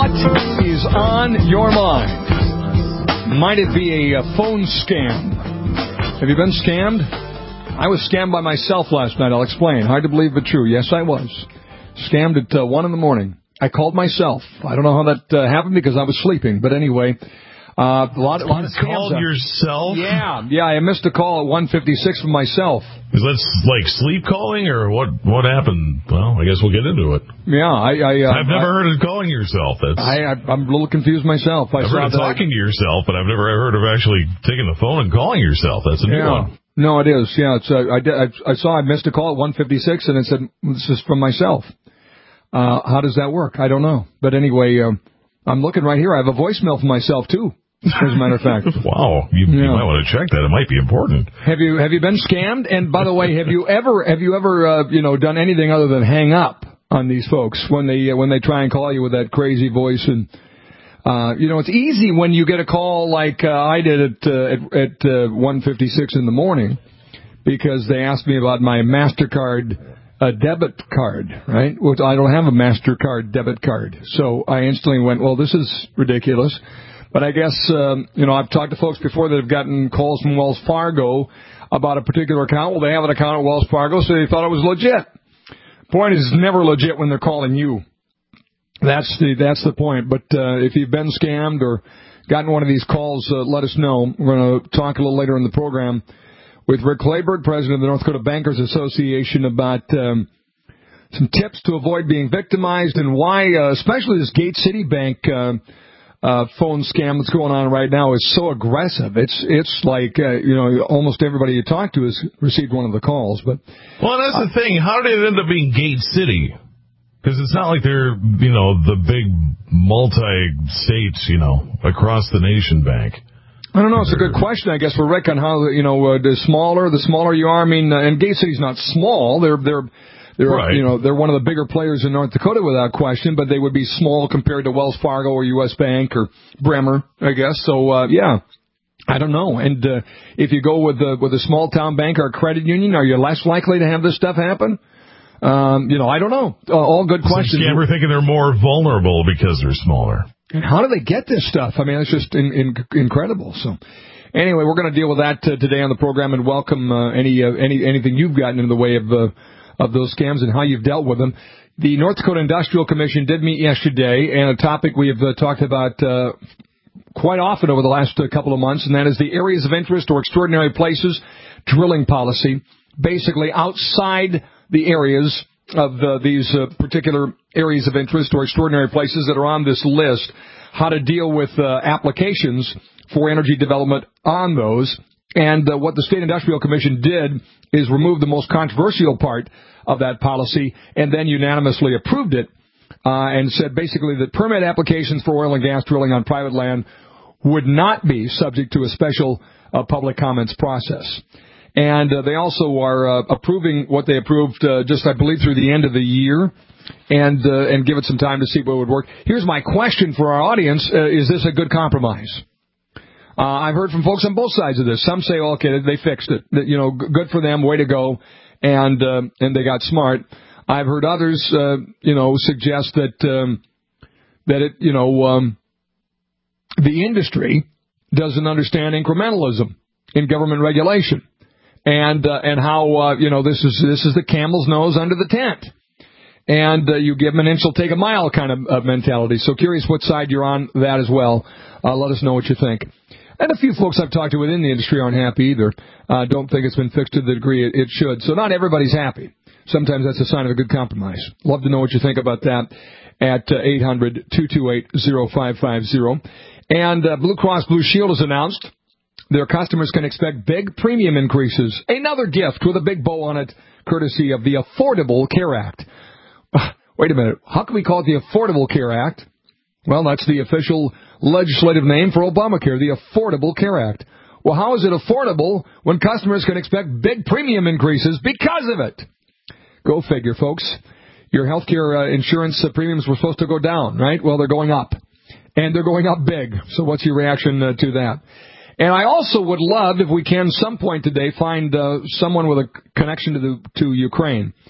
What is on your mind? Might it be a phone scam? Have you been scammed? I was scammed by myself last night. I'll explain. Hard to believe, but true. Yes, I was. Scammed at 1 in the morning. I called myself. I don't know how that happened because I was sleeping. But anyway, a lot of scams. You called yourself? Yeah. I missed a call at 1:56 from myself. Is that like sleep calling or what happened? Well, I guess we'll get into it. Yeah, I've never heard of calling yourself. I'm a little confused myself. I've heard of talking to yourself, but I've never heard of actually taking the phone and calling yourself. That's a new one. No, it is. Yeah, it's. I saw I missed a call at 1:56, and it said this is from myself. How does that work? I don't know. But anyway, I'm looking right here. I have a voicemail from myself too. As a matter of fact. Wow, you might want to check that. It might be important. Have you been scammed? And by the way, have you ever done anything other than hang up on these folks when they try and call you with that crazy voice? And it's easy when you get a call like I did at 1:56 in the morning because they asked me about my MasterCard debit card, right? Which I don't have a MasterCard debit card, so I instantly went, well, this is ridiculous. But I guess, I've talked to folks before that have gotten calls from Wells Fargo about a particular account. Well, they have an account at Wells Fargo, so they thought it was legit. Point is, it's never legit when they're calling you. That's the point. But if you've been scammed or gotten one of these calls, let us know. We're going to talk a little later in the program with Rick Clayburgh, president of the North Dakota Bankers Association, about some tips to avoid being victimized and why, especially this Gate City Bank phone scam that's going on right now is so aggressive. It's like almost everybody you talk to has received one of the calls. But that's the thing. How did it end up being Gate City? Because it's not like they're the big multi-states across the nation bank. I don't know. It's a good question, I guess, for Rick on how the smaller you are. I mean, and Gate City's not small. They're right. They're one of the bigger players in North Dakota without question, but they would be small compared to Wells Fargo or U.S. Bank or Bremer, I guess. So, I don't know. And if you go with a small town bank or a credit union, are you less likely to have this stuff happen? I don't know. All good questions. You ever thinking they're more vulnerable because they're smaller? And how do they get this stuff? I mean, it's just incredible. So, anyway, we're going to deal with that today on the program and welcome anything you've gotten in the way of those scams and how you've dealt with them. The North Dakota Industrial Commission did meet yesterday, and a topic we have talked about quite often over the last couple of months, and that is the areas of interest or extraordinary places drilling policy, basically outside the areas of these particular areas of interest or extraordinary places that are on this list, how to deal with applications for energy development on those. And what the State Industrial Commission did is remove the most controversial part of that policy and then unanimously approved it and said basically that permit applications for oil and gas drilling on private land would not be subject to a special public comments process. And they also are approving what they approved just, I believe, through the end of the year and give it some time to see what would work. Here's my question for our audience. Is this a good compromise? I've heard from folks on both sides of this. Some say, okay, they fixed it. Good for them, way to go, and they got smart. I've heard others, suggest that the industry doesn't understand incrementalism in government regulation, and how this is the camel's nose under the tent, and you give them an inch, they'll take a mile kind of mentality. So curious what side you're on that as well. Let us know what you think. And a few folks I've talked to within the industry aren't happy either. Don't think it's been fixed to the degree it should. So not everybody's happy. Sometimes that's a sign of a good compromise. Love to know what you think about that at 800-228-0550. And Blue Cross Blue Shield has announced their customers can expect big premium increases. Another gift with a big bow on it, courtesy of the Affordable Care Act. Wait a minute. How can we call it the Affordable Care Act? Well, that's the official legislative name for Obamacare, the Affordable Care Act. Well, how is it affordable when customers can expect big premium increases because of it? Go figure, folks. Your health care insurance premiums were supposed to go down, right? Well, they're going up. And they're going up big. So what's your reaction to that? And I also would love, if we can, some point today, find someone with a connection to Ukraine.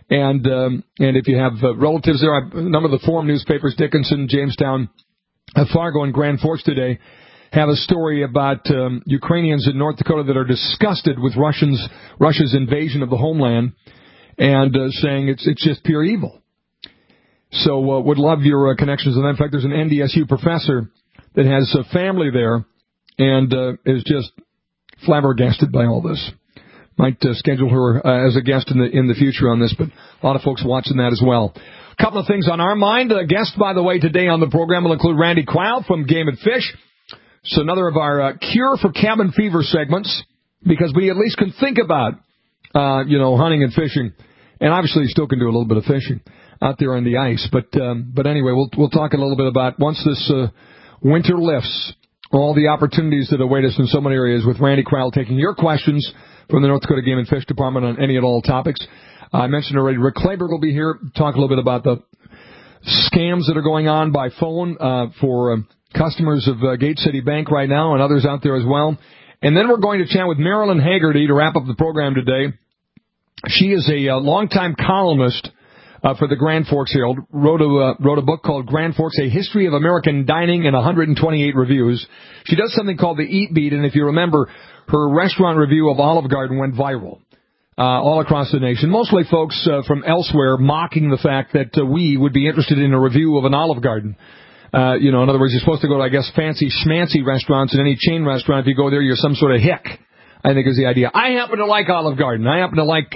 And if you have relatives there, a number of the Forum newspapers, Dickinson, Jamestown, Fargo, and Grand Forks today, have a story about Ukrainians in North Dakota that are disgusted with Russia's invasion of the homeland, and saying it's just pure evil. So would love your connections on that. In fact, there's an NDSU professor that has a family there and is just flabbergasted by all this. Might schedule her as a guest in the future on this, but a lot of folks watching that as well. A couple of things on our mind. A guest, by the way, today on the program will include Randy Quayle from Game and Fish. So another of our cure for cabin fever segments, because we at least can think about, hunting and fishing. And obviously you still can do a little bit of fishing out there on the ice. But anyway, we'll talk a little bit about, once this winter lifts, all the opportunities that await us in so many areas, with Randy Quayle taking your questions from the North Dakota Game and Fish Department on any and all topics. I mentioned already, Rick Clayberg will be here, talk a little bit about the scams that are going on by phone for customers of Gate City Bank right now, and others out there as well. And then we're going to chat with Marilyn Haggerty to wrap up the program today. She is a longtime columnist for the Grand Forks Herald, wrote a book called Grand Forks, A History of American Dining in 128 Reviews. She does something called the Eat Beat, and if you remember, her restaurant review of Olive Garden went viral all across the nation. Mostly folks from elsewhere mocking the fact that we would be interested in a review of an Olive Garden. In other words, you're supposed to go to, I guess, fancy schmancy restaurants, and any chain restaurant, if you go there, you're some sort of hick, I think is the idea. I happen to like Olive Garden. I happen to like,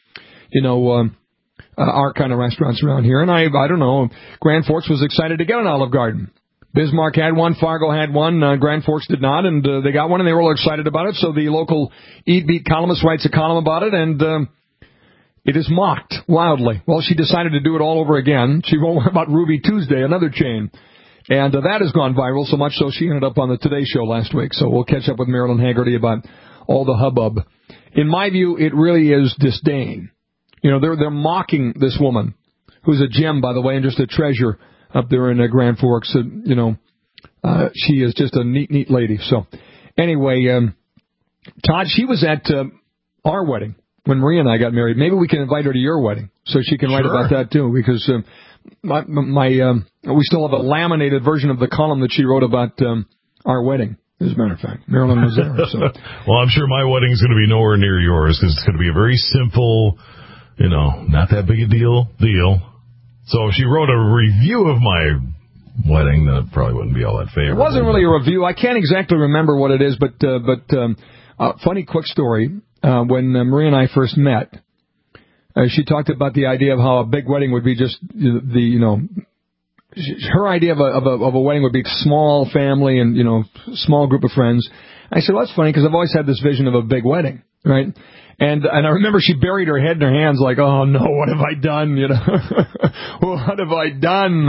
our kind of restaurants around here. And I don't know, Grand Forks was excited to get an Olive Garden. Bismarck had one, Fargo had one, Grand Forks did not, and they got one, and they were all excited about it. So the local Eat Beat columnist writes a column about it, and it is mocked wildly. Well, she decided to do it all over again. She wrote about Ruby Tuesday, another chain. And that has gone viral, so much so she ended up on the Today Show last week. So we'll catch up with Marilyn Haggerty about all the hubbub. In my view, it really is disdain. They're mocking this woman, who's a gem, by the way, and just a treasure up there in Grand Forks. She is just a neat lady. So anyway, Todd, she was at our wedding when Maria and I got married. Maybe we can invite her to your wedding so she can write about that too, because we still have a laminated version of the column that she wrote about our wedding. As a matter of fact, Marilyn was there. So. Well, I'm sure my wedding's going to be nowhere near yours, because it's going to be a very simple, not that big a deal. So if she wrote a review of my wedding, then it probably wouldn't be all that favorable. It wasn't really a review. I can't exactly remember what it is, but funny quick story. When Maria and I first met, she talked about the idea of how a big wedding would be just her idea of a wedding would be small family and, small group of friends. I said, well, that's funny, because I've always had this vision of a big wedding, right? And I remember she buried her head in her hands like, oh no, what have I done? What have I done?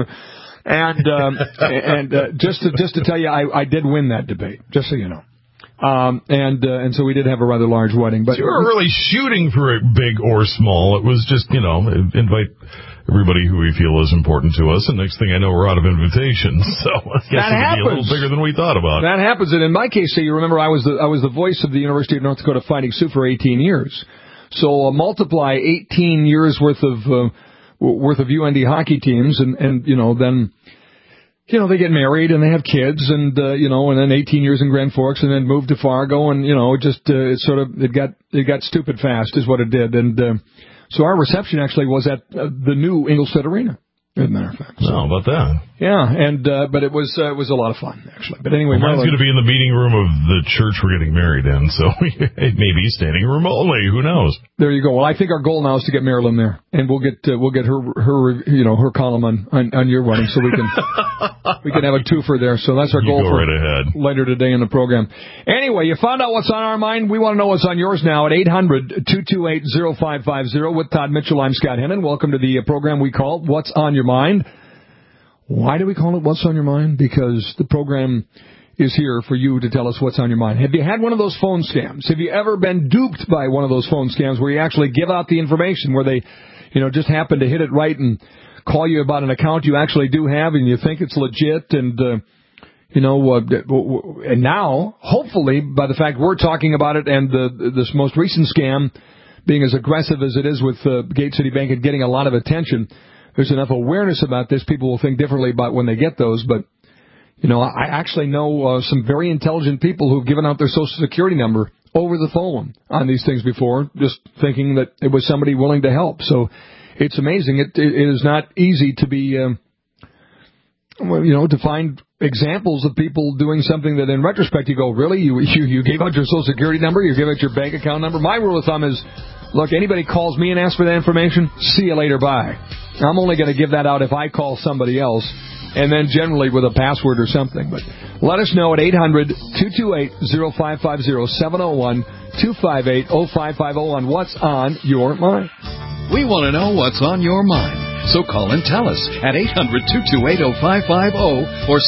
And just to tell you, I did win that debate, just so you know. And so we did have a rather large wedding. But you were really shooting for it, big or small. It was just, invite everybody who we feel is important to us, and next thing I know, we're out of invitations. So I guess it could be a little bigger than we thought about. That happens, and in my case, you remember I was the voice of the University of North Dakota Fighting Sioux for 18 years. So multiply 18 years worth of UND hockey teams, and then they get married and they have kids, and and then 18 years in Grand Forks, and then moved to Fargo, and it got stupid fast, is what it did, and. So our reception actually was at the new Ingolstadt Arena, as a matter of fact. So, how about that? Yeah, and but it was a lot of fun, actually. But anyway, mine's going to be in the meeting room of the church we're getting married in, so it may be standing room only. Who knows? There you go. Well, I think our goal now is to get Marilyn there, and we'll get her column on your wedding, so we can have a twofer there. So that's our goal for right ahead. Later today in the program. Anyway, you found out what's on our mind. We want to know what's on yours now at 800-228-0550 with Todd Mitchell. I'm Scott Hennon. Welcome to the program we call What's on Your Mind. Why do we call it What's on Your Mind? Because the program is here for you to tell us what's on your mind. Have you had one of those phone scams? Have you ever been duped by one of those phone scams where you actually give out the information, where they, just happen to hit it right and call you about an account you actually do have and you think it's legit, and and now, hopefully, by the fact we're talking about it and this most recent scam being as aggressive as it is with Gate City Bank and getting a lot of attention, there's enough awareness about this, people will think differently about when they get those. But, I actually know some very intelligent people who've given out their Social Security number over the phone on these things before, just thinking that it was somebody willing to help. So it's amazing. It is not easy to be, to find examples of people doing something that in retrospect you go, really? You gave out your Social Security number? You gave out your bank account number? My rule of thumb is, look, anybody calls me and asks for that information, see you later, bye. I'm only going to give that out if I call somebody else, and then generally with a password or something. But let us know at 800-228-0550, 701-258-0550 on what's on your mind. We want to know what's on your mind. So call and tell us at 800-228-0550 or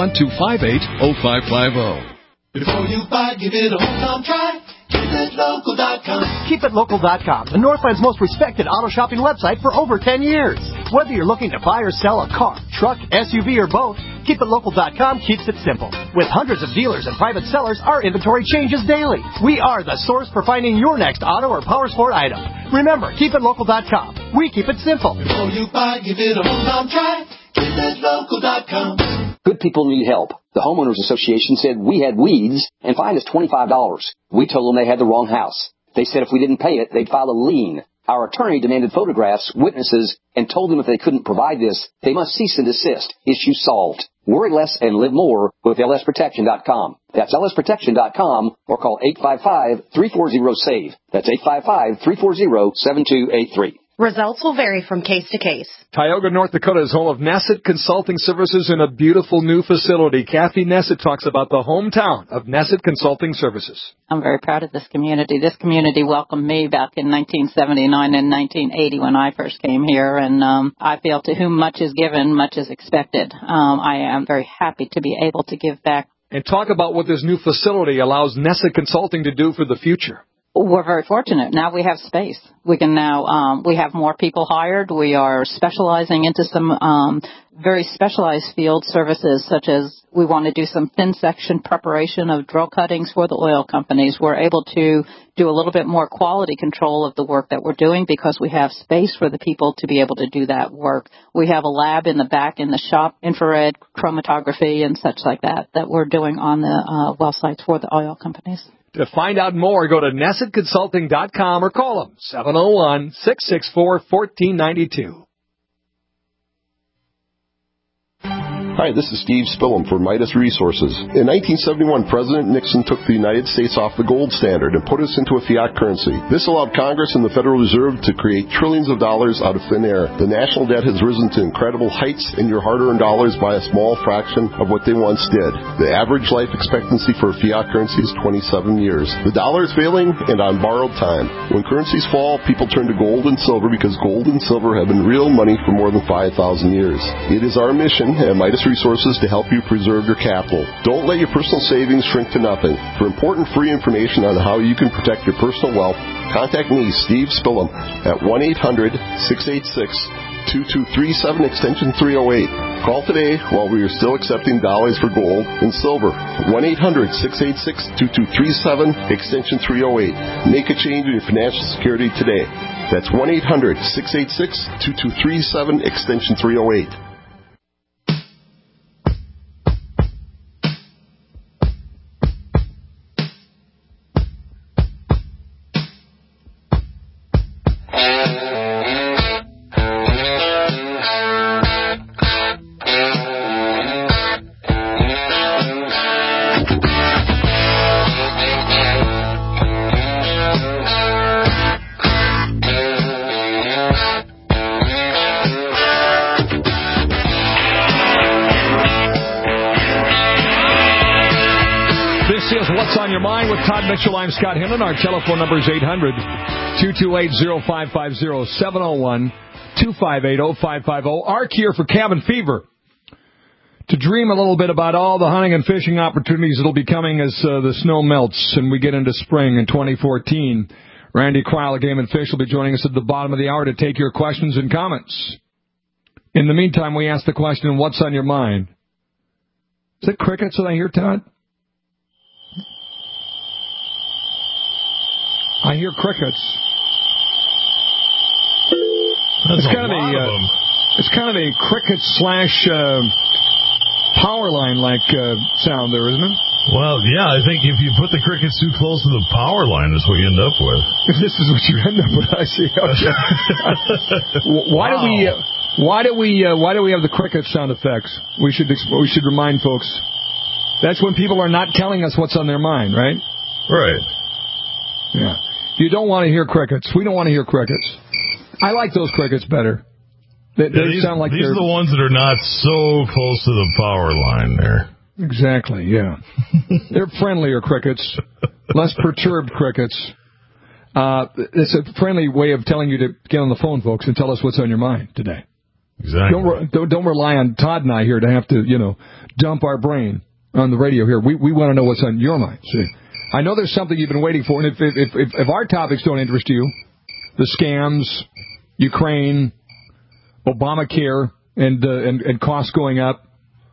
701-258-0550. Before you buy, give it a home try. KeepItLocal.com. KeepItLocal.com, the Northland's most respected auto shopping website for over 10 years. Whether you're looking to buy or sell a car, truck, SUV, or both, KeepItLocal.com keeps it simple. With hundreds of dealers and private sellers, our inventory changes daily. We are the source for finding your next auto or powersport item. Remember, KeepItLocal.com. We keep it simple. Before you buy, give it a home try. KeepItLocal.com. Good people need help. The Homeowners Association said we had weeds and fined us $25. We told them they had the wrong house. They said if we didn't pay it, they'd file a lien. Our attorney demanded photographs, witnesses, and told them if they couldn't provide this, they must cease and desist. Issue solved. Worry less and live more with lsprotection.com. That's lsprotection.com or call 855-340-SAVE. That's 855-340-7283. Results will vary from case to case. Tioga, North Dakota is home of Nesset Consulting Services in a beautiful new facility. Kathy Nesset talks about the hometown of Nesset Consulting Services. I'm very proud of this community. This community welcomed me back in 1979 and 1980 when I first came here, and I feel to whom much is given, much is expected. I am very happy to be able to give back. And talk about what this new facility allows Nesset Consulting to do for the future. We're very fortunate. Now we have space. We can now, we have more people hired. We are specializing into some very specialized field services, such as we want to do some thin section preparation of drill cuttings for the oil companies. We're able to do a little bit more quality control of the work that we're doing because we have space for the people to be able to do that work. We have a lab in the back in the shop, infrared chromatography and such like that we're doing on the well sites for the oil companies. To find out more, go to NessetConsulting.com or call them, 701-664-1492. Hi, this is Steve Spillum for Midas Resources. In 1971, President Nixon took the United States off the gold standard and put us into a fiat currency. This allowed Congress and the Federal Reserve to create trillions of dollars out of thin air. The national debt has risen to incredible heights, and your hard-earned dollars by a small fraction of what they once did. The average life expectancy for a fiat currency is 27 years. The dollar is failing and on borrowed time. When currencies fall, people turn to gold and silver because gold and silver have been real money for more than 5,000 years. It is our mission at Midas Resources to help you preserve your capital. Don't let your personal savings shrink to nothing. For important free information on how you can protect your personal wealth, contact me, Steve Spillum, at 1-800-686-2237, extension 308. Call today while we are still accepting dollars for gold and silver. 1-800-686-2237, extension 308. Make a change in your financial security today. That's 1-800-686-2237, extension 308. Mitchell, I'm Scott Hinton. Our telephone number is 800-228-0550, 701-258-0550. Ark here for Cabin Fever. To dream a little bit about all the hunting and fishing opportunities that will be coming as the snow melts and we get into spring in 2014. Randy Cryle of Game and Fish will be joining us at the bottom of the hour to take your questions and comments. In the meantime, we ask the question, what's on your mind? Is it crickets that I hear, Todd? I hear crickets. That's it's kind of a cricket / power line like sound there, isn't it? Well, yeah, I think if you put the crickets too close to the power line, that's what you end up with. This is what you end up with, I see. Okay. Why do we have the cricket sound effects? We should remind folks. That's when people are not telling us what's on their mind, right? Right. Yeah. You don't want to hear crickets. We don't want to hear crickets. I like those crickets better. They sound like these are the ones that are not so close to the power line there. Exactly, yeah. They're friendlier crickets, less perturbed crickets. It's a friendly way of telling you to get on the phone, folks, and tell us what's on your mind today. Exactly. Don't rely on Todd and I here to have to, dump our brain on the radio here. We want to know what's on your mind. See, I know there's something you've been waiting for, and if our topics don't interest you, the scams, Ukraine, Obamacare, and costs going up,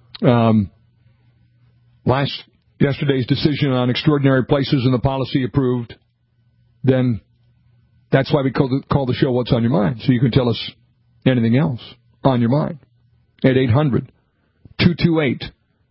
yesterday's decision on extraordinary places and the policy approved, then that's why we call the show What's on Your Mind, so you can tell us anything else on your mind at 800-228-0550,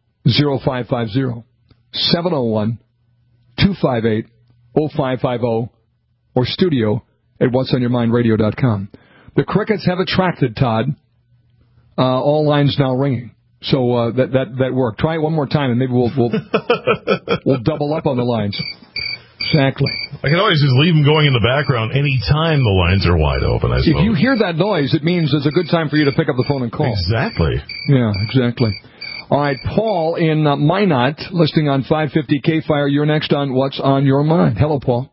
701-258-0550, or studio at whatsonyourmindradio.com. The crickets have attracted, Todd. All lines now ringing. So that worked. Try it one more time, and maybe we'll double up on the lines. Exactly. I can always just leave them going in the background any time the lines are wide open, I suppose. If you hear that noise, it means it's a good time for you to pick up the phone and call. Exactly. Yeah, exactly. All right, Paul in Minot, listening on 550 K-Fire. You're next on What's on Your Mind. Hello, Paul.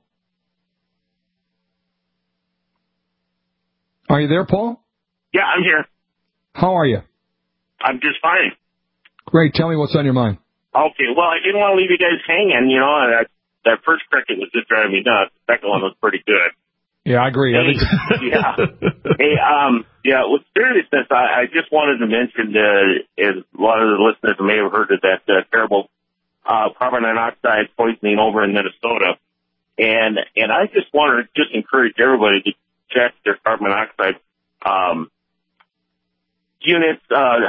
Are you there, Paul? Yeah, I'm here. How are you? I'm just fine. Great. Tell me what's on your mind. Okay. Well, I didn't want to leave you guys hanging. That first cricket was just driving me nuts. The second one was pretty good. Yeah, I agree. Hey, with seriousness, I just wanted to mention, as a lot of the listeners may have heard of that terrible carbon monoxide poisoning over in Minnesota. And I just want to encourage everybody to check their carbon monoxide units,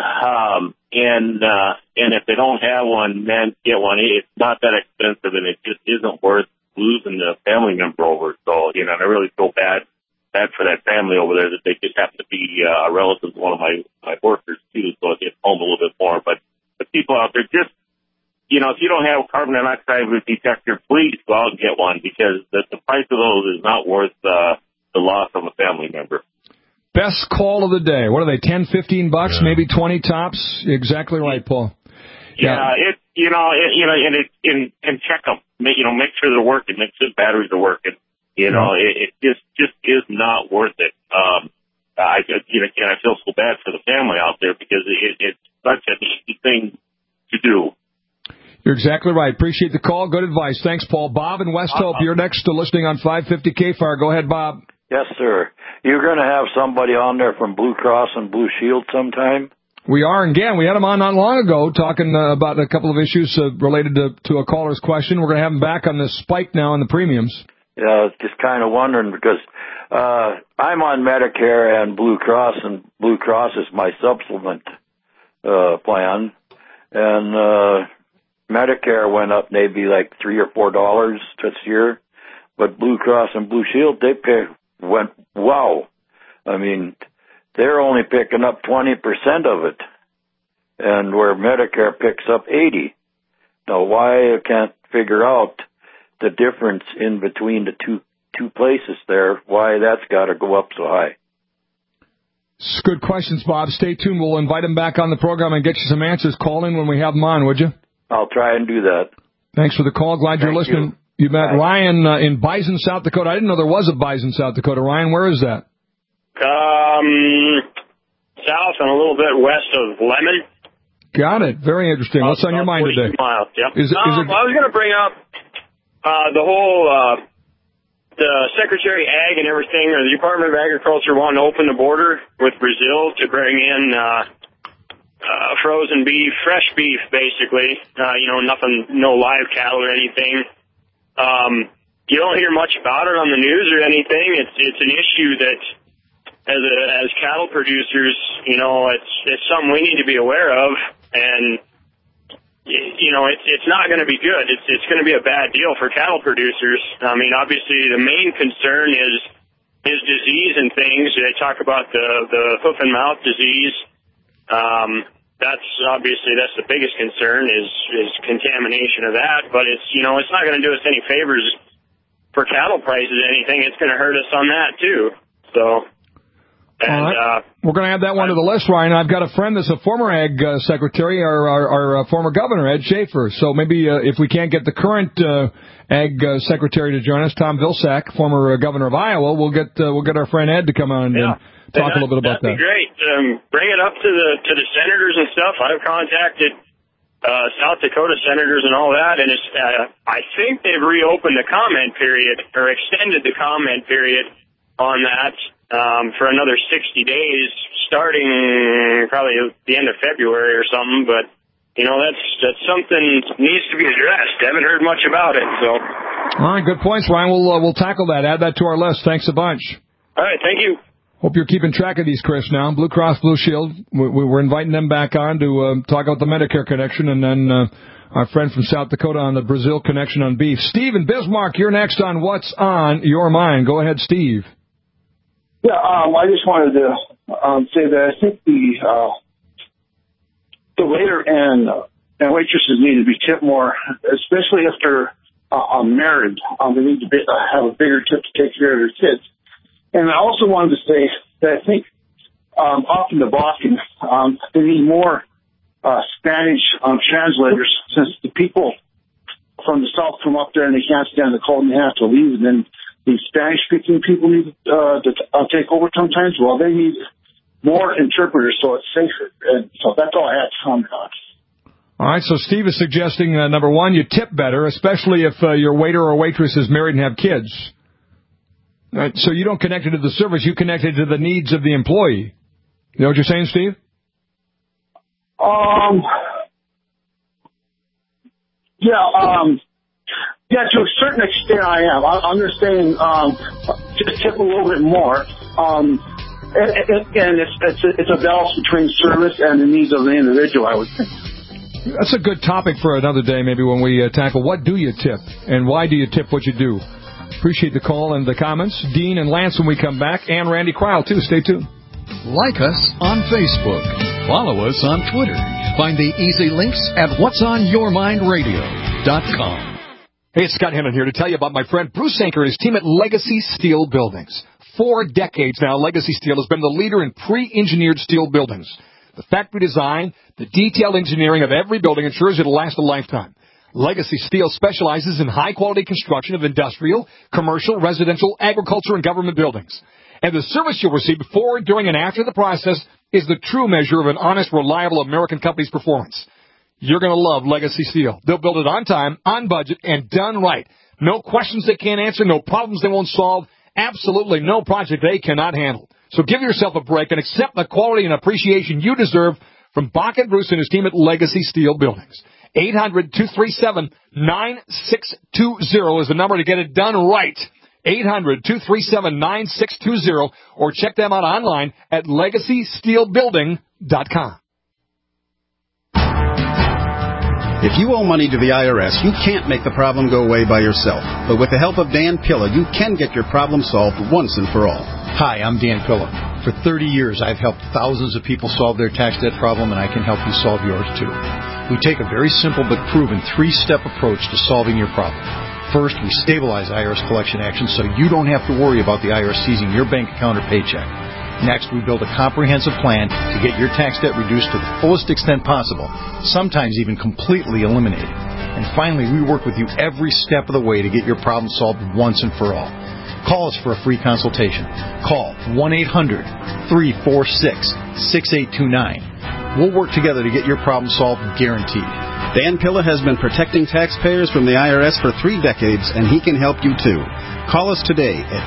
and if they don't have one, then get one. It's not that expensive, and it just isn't worth losing the family member over. So, I really feel bad for that family over there that they just have to be a relative of one of my workers too, so it gets home a little bit more. But the people out there, just if you don't have a carbon monoxide detector, please go out and get one, because the price of those is not worth the loss of a family member. Best call of the day. What are they, 10, 15 bucks, maybe 20 tops? Exactly right, Paul. Yeah, and check them. Make sure they're working. Make sure the batteries are working. It just is not worth it. I feel so bad for the family out there, because it's such an easy thing to do. You're exactly right. Appreciate the call. Good advice. Thanks, Paul. Bob in West Hope, you're next to listening on 550 K-Fire. Go ahead, Bob. Yes, sir. You're going to have somebody on there from Blue Cross and Blue Shield sometime? We are, and again, we had him on not long ago talking about a couple of issues related to a caller's question. We're going to have him back on this spike now in the premiums. Yeah, I was just kind of wondering, because I'm on Medicare and Blue Cross is my supplement plan, and Medicare went up maybe like $3 or $4 this year, but Blue Cross and Blue Shield, went wow. I mean, they're only picking up 20% of it, and where Medicare picks up 80%. Now, why I can't figure out the difference in between the two places there, why that's got to go up so high. It's good questions, Bob. Stay tuned. We'll invite him back on the program and get you some answers. Call in when we have him on, would you? I'll try and do that. Thanks for the call. Glad you're listening. You met Ryan in Bison, South Dakota. I didn't know there was a Bison, South Dakota. Ryan, where is that? South and a little bit west of Lemon. Got it. Very interesting. What's on your mind today? Miles, yep. I was going to bring up the whole the Secretary of Ag and everything, or the Department of Agriculture wanting to open the border with Brazil to bring in frozen beef, fresh beef, basically. Nothing, no live cattle or anything. You don't hear much about it on the news or anything. It's an issue that as cattle producers, you know, it's something we need to be aware of, and you know, it's not going to be good. It's going to be a bad deal for cattle producers. I mean, obviously, the main concern is disease and things. They talk about the hoof and mouth disease. That's the biggest concern is contamination of that. But it's not going to do us any favors for cattle prices or anything. It's going to hurt us on that too. So. And, we're going to add that one to the list, Ryan. I've got a friend that's a former Ag Secretary, our former Governor, Ed Schaefer. So maybe if we can't get the current Ag Secretary to join us, Tom Vilsack, former Governor of Iowa, we'll get our friend Ed to come on and talk a little bit about that. That'd be great. Bring it up to the senators and stuff. I've contacted South Dakota senators and all that, and it's I think they've reopened the comment period or extended the comment period on that. For another 60 days, starting probably at the end of February or something. But, you know, that's something that needs to be addressed. I haven't heard much about it, so. All right, good points, Ryan. We'll tackle that. Add that to our list. Thanks a bunch. All right, thank you. Hope you're keeping track of these, Chris, now. Blue Cross Blue Shield, we're inviting them back on to talk about the Medicare connection, and then our friend from South Dakota on the Brazil connection on beef. Steve in Bismarck, you're next on What's on Your Mind. Go ahead, Steve. Yeah, I just wanted to say that I think the waiter and waitresses need to be tipped more, especially if they're married. They need to have a bigger tip to take care of their kids. And I also wanted to say that I think often the Boston, they need more Spanish translators, since the people from the South come up there and they can't stand the cold and they have to leave, and then the Spanish-speaking people need to take over sometimes. Well, they need more interpreters so it's safer. And so that's all I have to comment on. All right, so Steve is suggesting, number one, you tip better, especially if your waiter or waitress is married and have kids. Right, so you don't connect it to the service, you connect it to the needs of the employee. You know what you're saying, Steve? Yeah, to a certain extent I am. I'm just saying just tip a little bit more. And it's a balance between service and the needs of the individual, I would think. That's a good topic for another day, maybe, when we tackle what do you tip and why do you tip what you do. Appreciate the call and the comments. Dean and Lance when we come back, and Randy Cryle, too. Stay tuned. Like us on Facebook. Follow us on Twitter. Find the easy links at whatsonyourmindradio.com. Hey, it's Scott Hennon here to tell you about my friend Bruce Anker and his team at Legacy Steel Buildings. 4 decades now, Legacy Steel has been the leader in pre-engineered steel buildings. The factory design, the detailed engineering of every building ensures it'll last a lifetime. Legacy Steel specializes in high-quality construction of industrial, commercial, residential, agriculture, and government buildings. And the service you'll receive before, during, and after the process is the true measure of an honest, reliable American company's performance. You're going to love Legacy Steel. They'll build it on time, on budget, and done right. No questions they can't answer, no problems they won't solve, absolutely no project they cannot handle. So give yourself a break and accept the quality and appreciation you deserve from Bach and Bruce and his team at Legacy Steel Buildings. 800-237-9620 is the number to get it done right. 800-237-9620, or check them out online at legacysteelbuilding.com. If you owe money to the IRS, you can't make the problem go away by yourself. But with the help of Dan Pilla, you can get your problem solved once and for all. Hi, I'm Dan Pilla. For 30 years, I've helped thousands of people solve their tax debt problem, and I can help you solve yours too. We take a very simple but proven 3-step approach to solving your problem. First, we stabilize IRS collection actions so you don't have to worry about the IRS seizing your bank account or paycheck. Next, we build a comprehensive plan to get your tax debt reduced to the fullest extent possible, sometimes even completely eliminated. And finally, we work with you every step of the way to get your problem solved once and for all. Call us for a free consultation. Call 1-800-346-6829. We'll work together to get your problem solved, guaranteed. Dan Pilla has been protecting taxpayers from the IRS for 3 decades, and he can help you too. Call us today at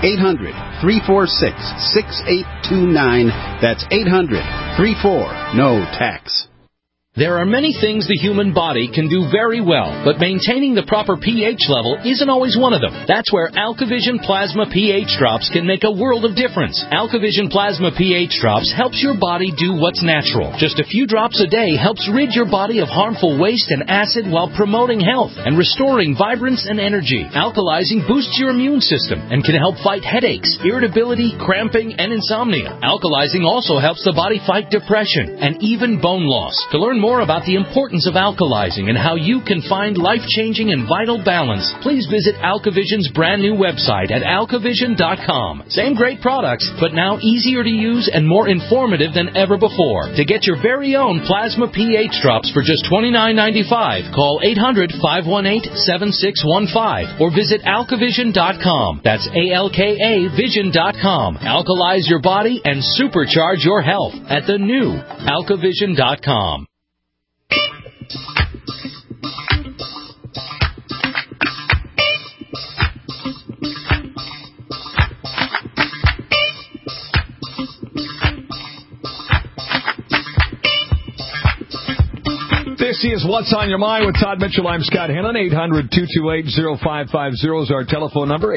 800-346-6829. That's 800-34-NO-TAX. There are many things the human body can do very well, but maintaining the proper pH level isn't always one of them. That's where AlkaVision Plasma pH Drops can make a world of difference. AlkaVision Plasma pH Drops helps your body do what's natural. Just a few drops a day helps rid your body of harmful waste and acid while promoting health and restoring vibrance and energy. Alkalizing boosts your immune system and can help fight headaches, irritability, cramping, and insomnia. Alkalizing also helps the body fight depression and even bone loss. To learn more about the importance of alkalizing and how you can find life-changing and vital balance, please visit AlkaVision's brand new website at alkavision.com. Same great products, but now easier to use and more informative than ever before. To get your very own Plasma pH Drops for just $29.95, call 800-518-7615 or visit alkavision.com. That's ALKA Vision.com. Alkalize your body and supercharge your health at the new alkavision.com. This is What's on Your Mind with Todd Mitchell. I'm Scott Hannon. 800-228-0550 is our telephone number.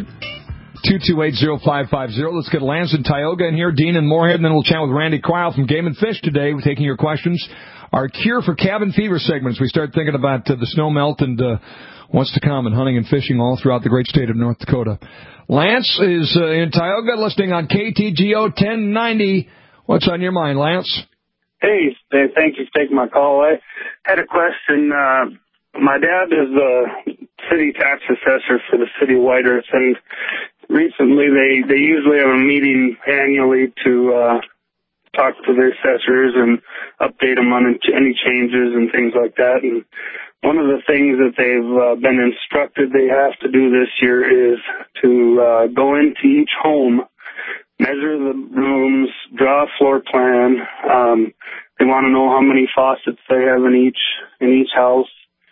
800-228-0550. Let's get Lance and Tioga in here, Dean and Moorhead, and then we'll chat with Randy Cryle from Game and Fish today. We're taking your questions. Our cure for cabin fever segments. We start thinking about the snow melt and what's to come in hunting and fishing all throughout the great state of North Dakota. Lance is in Tioga listening on KTGO 1090. What's on your mind, Lance? Hey, thank you for taking my call. I had a question. My dad is the city tax assessor for the city of White Earth, and recently they usually have a meeting annually to talk to the assessors and update them on any changes and things like that. And one of the things that they've been instructed they have to do this year is to go into each home, measure the rooms, draw a floor plan. They want to know how many faucets they have in each house.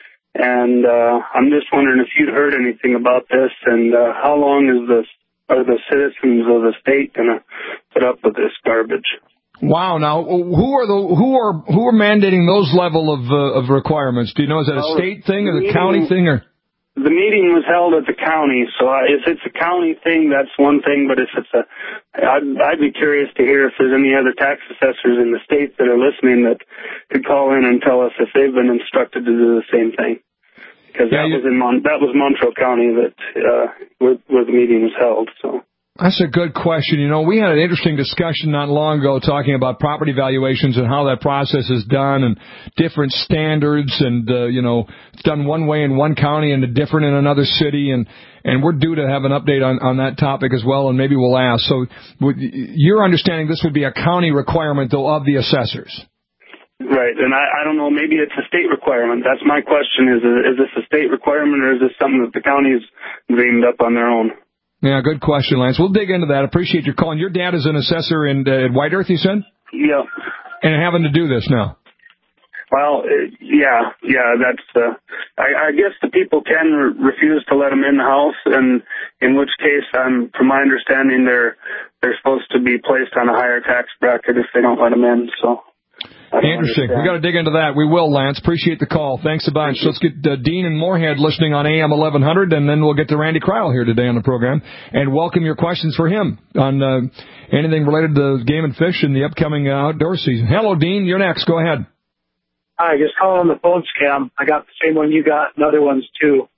And I'm just wondering if you'd heard anything about this, and how long are the citizens of the state going to put up with this garbage? Wow! Now, who are mandating those level of requirements? Do you know? Is that a state thing or the county thing or? The meeting was held at the county, so if it's a county thing, that's one thing. But if it's I'd be curious to hear if there's any other tax assessors in the state that are listening that could call in and tell us if they've been instructed to do the same thing. Because that was Montrose County where the meeting was held. So. That's a good question. You know, we had an interesting discussion not long ago talking about property valuations and how that process is done and different standards and, it's done one way in one county and different in another city. And we're due to have an update on that topic as well, and maybe we'll ask. So you're understanding this would be a county requirement, though, of the assessors. Right, and I don't know, maybe it's a state requirement. That's my question. Is this a state requirement, or is this something that the county's dreamed up on their own? Yeah, good question, Lance. We'll dig into that. Appreciate your call. And your dad is an assessor in White Earth, you said? Yeah. And having to do this now? Well, yeah, that's, I guess the people can refuse to let them in the house, and in which case, from my understanding, they're supposed to be placed on a higher tax bracket if they don't let them in, so. Interesting. We got to dig into that. We will, Lance. Appreciate the call. Thanks a bunch. Let's get Dean and Moorhead listening on AM 1100, and then we'll get to Randy Cryle here today on the program and welcome your questions for him on anything related to game and fish in the upcoming outdoor season. Hello, Dean. You're next. Go ahead. Hi, just calling on the phone scam. I got the same one you got and other ones too.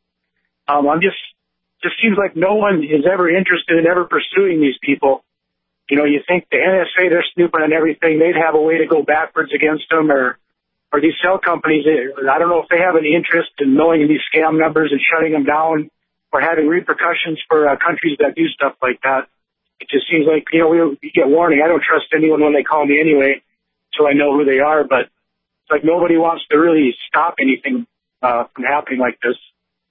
Just seems like no one is ever interested in ever pursuing these people. You know, you think the NSA, they're snooping on everything. They'd have a way to go backwards against them, or these cell companies. I don't know if they have any interest in knowing these scam numbers and shutting them down or having repercussions for countries that do stuff like that. It just seems like, we get warning. I don't trust anyone when they call me anyway, so I know who they are, but it's like nobody wants to really stop anything from happening like this.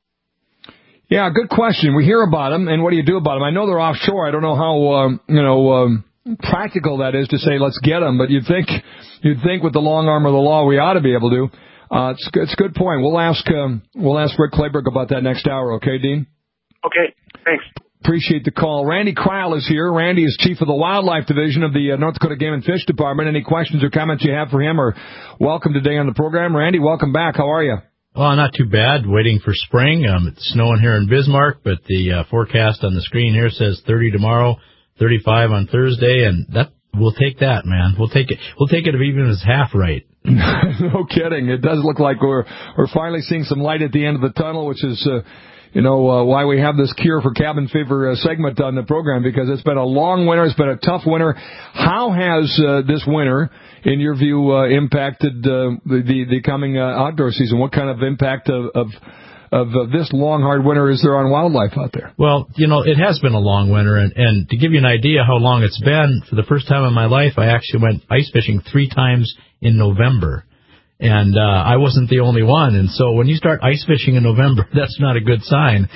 Yeah, good question. We hear about them, and what do you do about them? I know they're offshore. I don't know how, practical that is to say, let's get them, but you'd think with the long arm of the law, we ought to be able to. It's a good point. We'll ask Rick Clayburgh about that next hour. Okay, Dean? Okay, thanks. Appreciate the call. Randy Cryle is here. Randy is chief of the Wildlife Division of the North Dakota Game and Fish Department. Any questions or comments you have for him are welcome today on the program. Randy, welcome back. How are you? Well, not too bad. Waiting for spring. It's snowing here in Bismarck, but the forecast on the screen here says 30 tomorrow, 35 on Thursday, and we'll take that, man. We'll take it. We'll take it if even it's half right. No kidding. It does look like we're finally seeing some light at the end of the tunnel, which is why we have this cure for cabin fever segment on the program, because it's been a long winter. It's been a tough winter. How has this winter, in your view, impacted the coming outdoor season? What kind of impact of this long, hard winter is there on wildlife out there? Well, it has been a long winter, and to give you an idea how long it's been, for the first time in my life, I actually went ice fishing 3 times in November. And I wasn't the only one. And so when you start ice fishing in November, that's not a good sign.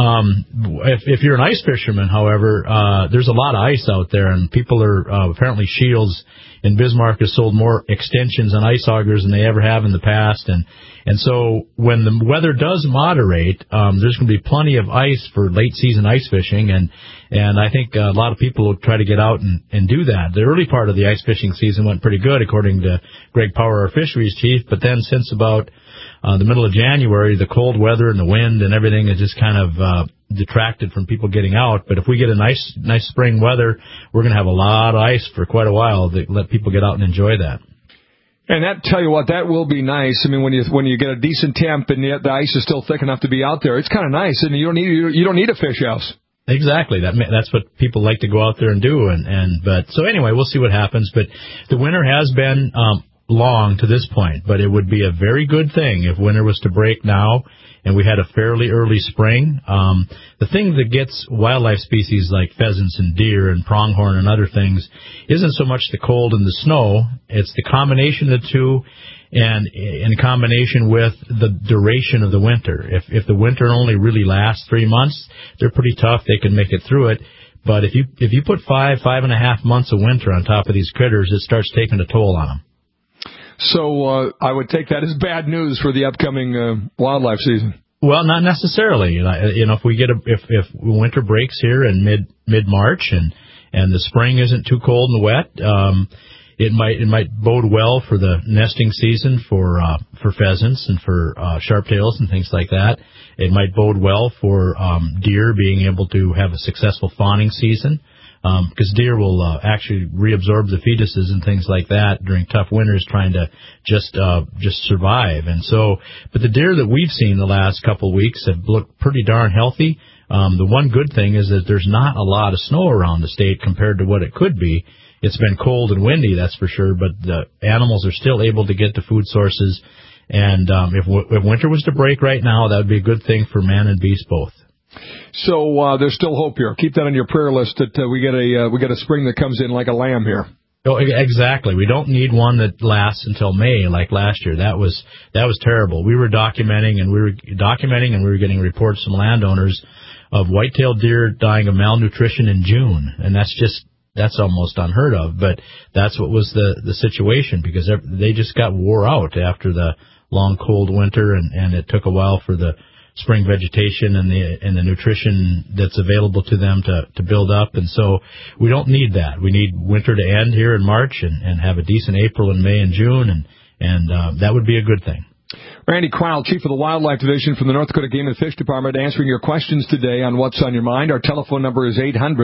If you're an ice fisherman, however, there's a lot of ice out there, and people are apparently Shields in Bismarck has sold more extensions on ice augers than they ever have in the past. And so when the weather does moderate, there's going to be plenty of ice for late season ice fishing, and I think a lot of people will try to get out and do that. The early part of the ice fishing season went pretty good, according to Greg Power, our fisheries chief, but then since about the middle of January, the cold weather and the wind and everything has just kind of detracted from people getting out. But if we get a nice spring weather, we're going to have a lot of ice for quite a while to let people get out and enjoy that. And tell you what, that will be nice. I mean, when you get a decent temp and yet the ice is still thick enough to be out there, it's kind of nice, and you don't need a fish house. Exactly. That's what people like to go out there and do. But so anyway, we'll see what happens. But the winter has been long to this point, but it would be a very good thing if winter was to break now and we had a fairly early spring. The thing that gets wildlife species like pheasants and deer and pronghorn and other things isn't so much the cold and the snow. It's the combination of the two, and in combination with the duration of the winter. If the winter only really lasts 3 months, they're pretty tough. They can make it through it. But if you put 5.5 months of winter on top of these critters, it starts taking a toll on them. So I would take that as bad news for the upcoming wildlife season. Well, not necessarily. If winter breaks here in mid-March and the spring isn't too cold and wet, it might bode well for the nesting season for pheasants and for sharptails and things like that. It might bode well for deer being able to have a successful fawning season. Because deer will actually reabsorb the fetuses and things like that during tough winters, trying to just survive. And so, but the deer that we've seen the last couple of weeks have looked pretty darn healthy. The one good thing is that there's not a lot of snow around the state compared to what it could be. It's been cold and windy, that's for sure, but the animals are still able to get to food sources. And if winter was to break right now, that would be a good thing for man and beast both. So there's still hope here. Keep that on your prayer list that we get a spring that comes in like a lamb here. Oh, exactly. We don't need one that lasts until May like last year. That was terrible. We were documenting and we were getting reports from landowners of white-tailed deer dying of malnutrition in June, and that's almost unheard of. But that's what was the situation, because they just got wore out after the long cold winter, and it took a while for the spring vegetation and the nutrition that's available to them to build up. And so we don't need that. We need winter to end here in March and have a decent April and May and June, and that would be a good thing. Randy Cryle, Chief of the Wildlife Division from the North Dakota Game and Fish Department, answering your questions today on What's on Your Mind. Our telephone number is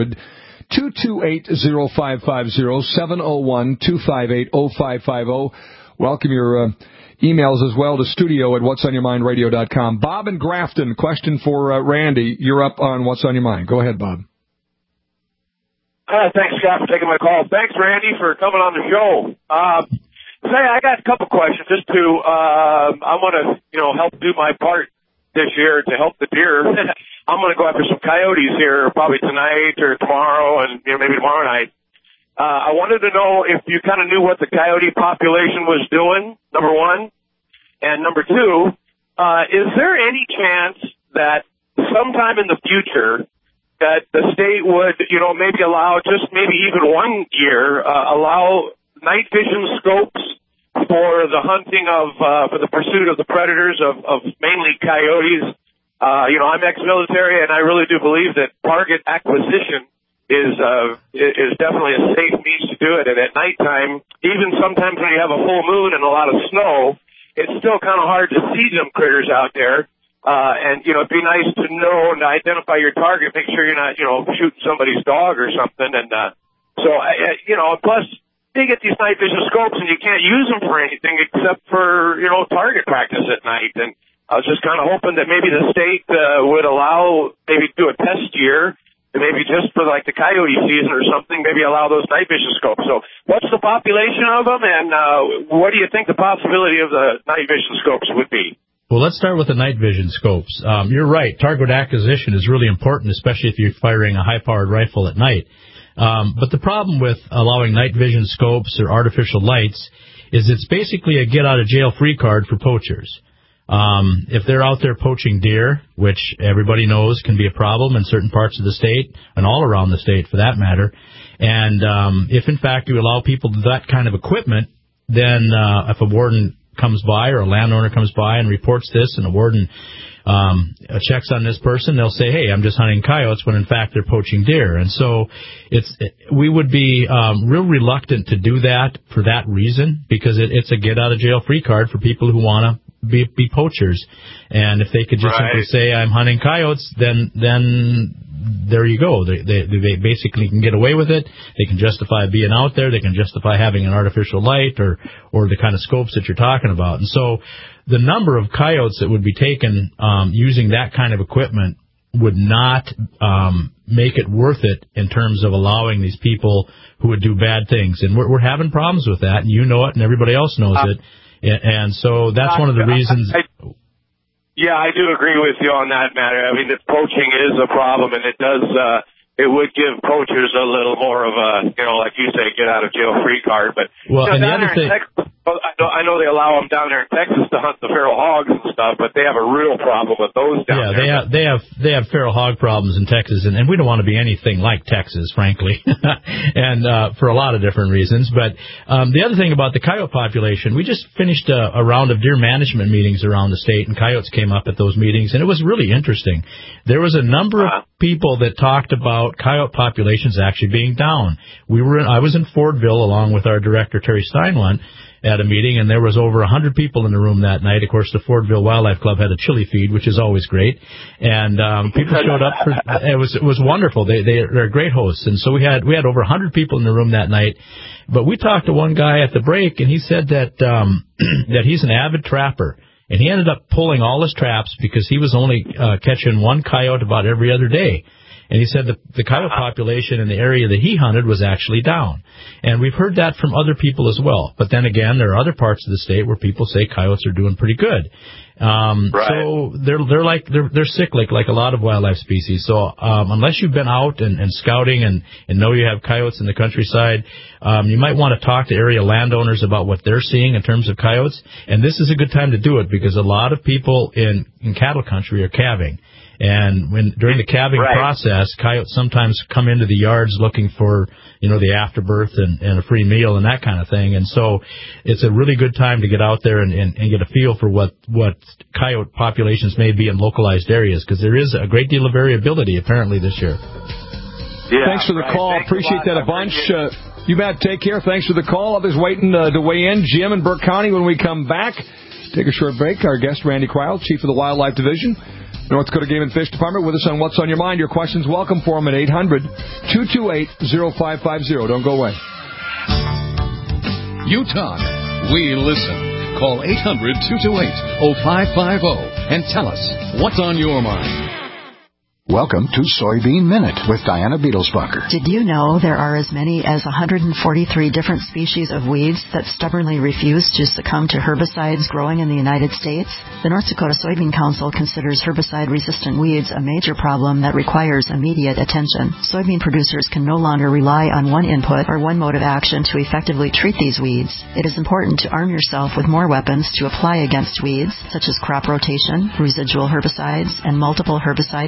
800-228-0550, 701-258-0550. Welcome your emails as well to studio@whatsonyourmindradio.com. Bob in Grafton, question for Randy. You're up on What's on Your Mind. Go ahead, Bob. Thanks, Scott, for taking my call. Thanks, Randy, for coming on the show. I got a couple questions. Just to, I want to, help do my part this year to help the deer. I'm going to go after some coyotes here probably tonight or tomorrow, and maybe tomorrow night. I wanted to know if you kind of knew what the coyote population was doing, number one. And number two, is there any chance that sometime in the future that the state would, maybe allow, just maybe even 1 year, allow night vision scopes for the hunting of, for the pursuit of the predators of mainly coyotes I'm ex-military, and I really do believe that target acquisition is definitely a safe means to do it. And at nighttime, even sometimes when you have a full moon and a lot of snow, it's still kind of hard to see them critters out there. And it'd be nice to know and identify your target. Make sure you're not, shooting somebody's dog or something. And plus they get these night vision scopes, and you can't use them for anything except for target practice at night. And I was just kind of hoping that maybe the state would allow, maybe do a test year, and maybe just for like the coyote season or something, maybe allow those night vision scopes. So what's the population of them, and what do you think the possibility of the night vision scopes would be? Well, let's start with the night vision scopes. You're right. Target acquisition is really important, especially if you're firing a high-powered rifle at night. But the problem with allowing night vision scopes or artificial lights is it's basically a get-out-of-jail-free card for poachers. If they're out there poaching deer, which everybody knows can be a problem in certain parts of the state, and all around the state for that matter, and if in fact you allow people that kind of equipment, then if a warden comes by or a landowner comes by and reports this, and a warden checks on this person, they'll say, hey, I'm just hunting coyotes, when in fact they're poaching deer. And so we would be real reluctant to do that for that reason, because it's a get-out-of-jail-free card for people who want to be poachers. And if they could just simply say, I'm hunting coyotes, then there you go. They basically can get away with it. They can justify being out there. They can justify having an artificial light or the kind of scopes that you're talking about. And so the number of coyotes that would be taken using that kind of equipment would not make it worth it in terms of allowing these people who would do bad things. And we're having problems with that, and you know it, and everybody else knows it. And so that's one of the reasons. Yeah, I do agree with you on that matter. I mean, the poaching is a problem, and it does, it would give poachers a little more of a, like you say, get out of jail free card. But and the other thing, Texas, I know they allow them down there in Texas to hunt the feral hogs and stuff, but they have a real problem with those down there. Yeah, they have feral hog problems in Texas, and we don't want to be anything like Texas, frankly, and for a lot of different reasons. But the other thing about the coyote population, we just finished a round of deer management meetings around the state, and coyotes came up at those meetings, and it was really interesting. There was a number of people that talked about coyote populations actually being down. I was in Fordville along with our director, Terry Steinwand, at a meeting, and there was over 100 people in the room that night. Of course, the Fordville Wildlife Club had a chili feed, which is always great, and people showed up. It was wonderful. They're great hosts, and so we had over 100 people in the room that night. But we talked to one guy at the break, and he said that that he's an avid trapper, and he ended up pulling all his traps because he was only catching one coyote about every other day. And he said the coyote population in the area that he hunted was actually down. And we've heard that from other people as well. But then again, there are other parts of the state where people say coyotes are doing pretty good. So they're cyclic like a lot of wildlife species. So unless you've been out and scouting and know you have coyotes in the countryside, you might want to talk to area landowners about what they're seeing in terms of coyotes. And this is a good time to do it because a lot of people in cattle country are calving. And during the calving process, coyotes sometimes come into the yards looking for, the afterbirth and a free meal and that kind of thing. And so it's a really good time to get out there and get a feel for what coyote populations may be in localized areas, because there is a great deal of variability apparently this year. Yeah, thanks for the call. Appreciate that a bunch. You bet. Take care. Thanks for the call. Others waiting to weigh in. Jim in Burke County when we come back. Take a short break. Our guest, Randy Quayle, Chief of the Wildlife Division, North Dakota Game and Fish Department, with us on What's on Your Mind. Your questions welcome for them at 800-228-0550. Don't go away. You talk, we listen. Call 800-228-0550 and tell us what's on your mind. Welcome to Soybean Minute with Diana Beetlesbacher. Did you know there are as many as 143 different species of weeds that stubbornly refuse to succumb to herbicides growing in the United States? The North Dakota Soybean Council considers herbicide-resistant weeds a major problem that requires immediate attention. Soybean producers can no longer rely on one input or one mode of action to effectively treat these weeds. It is important to arm yourself with more weapons to apply against weeds, such as crop rotation, residual herbicides, and multiple herbicide modes of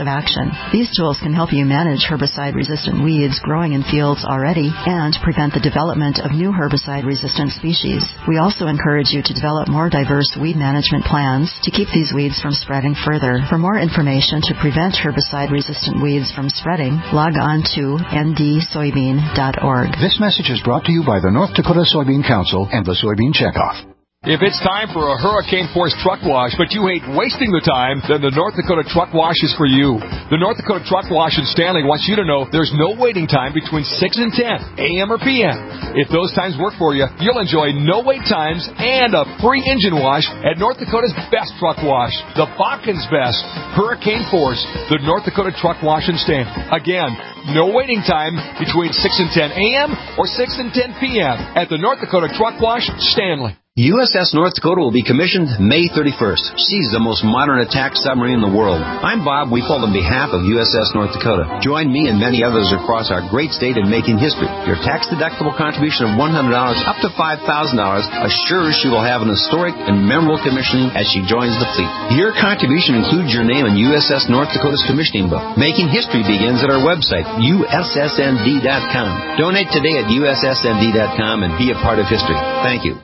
action. These tools can help you manage herbicide-resistant weeds growing in fields already and prevent the development of new herbicide-resistant species. We also encourage you to develop more diverse weed management plans to keep these weeds from spreading further. For more information to prevent herbicide-resistant weeds from spreading, log on to ndsoybean.org. This message is brought to you by the North Dakota Soybean Council and the Soybean Checkoff. If it's time for a hurricane-force truck wash, but you hate wasting the time, then the North Dakota Truck Wash is for you. The North Dakota Truck Wash in Stanley wants you to know there's no waiting time between 6 and 10, a.m. or p.m. If those times work for you, you'll enjoy no wait times and a free engine wash at North Dakota's best truck wash, the Bakken's Best Hurricane Force, the North Dakota Truck Wash in Stanley. Again, no waiting time between 6 and 10 a.m. or 6 and 10 p.m. at the North Dakota Truck Wash, Stanley. USS North Dakota will be commissioned May 31st. She's the most modern attack submarine in the world. I'm Bob Weefold on behalf of USS North Dakota. Join me and many others across our great state in making history. Your tax-deductible contribution of $100 up to $5,000 assures she will have an historic and memorable commissioning as she joins the fleet. Your contribution includes your name in USS North Dakota's commissioning book. Making history begins at our website, USSND.com. Donate today at USSND.com and be a part of history. Thank you.